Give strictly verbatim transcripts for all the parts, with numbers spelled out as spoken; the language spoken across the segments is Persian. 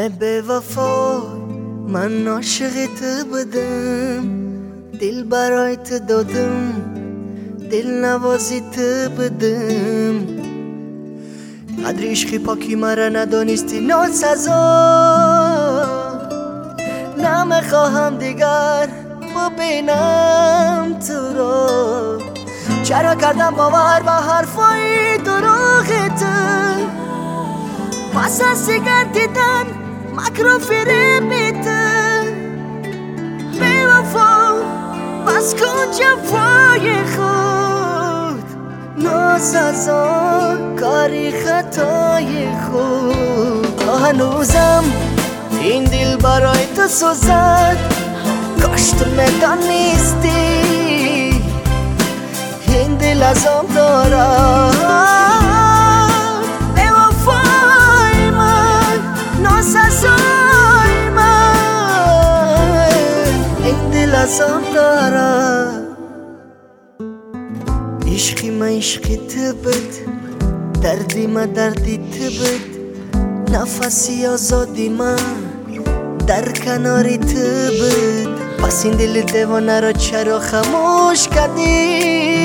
به وفا من عاشقت بودم، دل برایت دادم، دل نوازیت بودم. قدر عشقی پاکی مرا ندانستی ناسزا، نمیخواهم دیگر ببینم تو را. چرا کردم باور به حرفای دروغت؟ پس از دیگر دیدن مکر و فریبت. بی وفا بس کن جفای خود، ناسزا کاری خطای خود. هنوزم این دل برای تو سوزد، کاش تو ندانستی این دل ازم دارد. بی وفای من، ناسزای من، این دل ازم دارد. عشقی من عشقی تو بود، دردی من دردی تو بود، نفسی آزادی من در کناری تو بود. پس این دل دیوانه را چرا خاموش کردی؟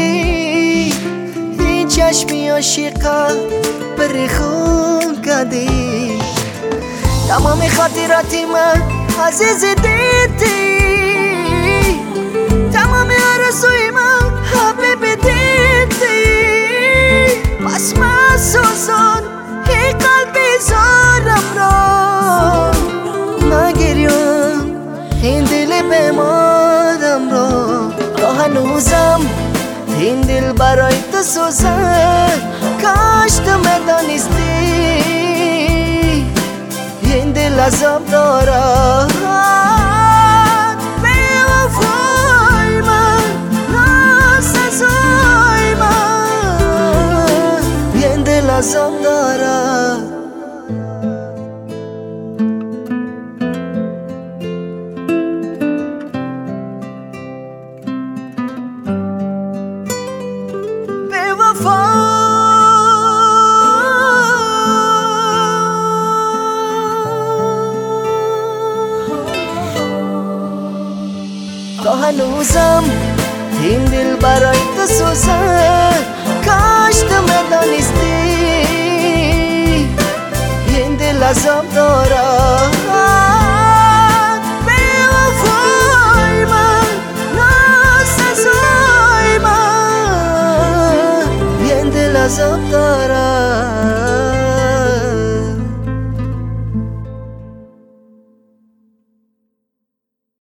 این چشمی عاشقا بری خون کردی. تمام خاطراتی من عزیز دیدی، تمام آرزوی من حبیب دیدی. پس من سوزان این قلبی زارم را نگریم، این دل بیمارم را. تا هنوزم این دل برای تو سوزد، کاش تو میدانستی این دل ازم دارد. بی وفای من، ناسزای من، این دل ازم دارد. تا هنوزم این دل برای تو سوزد، کاش تو میدانستی این دل ازم دارد.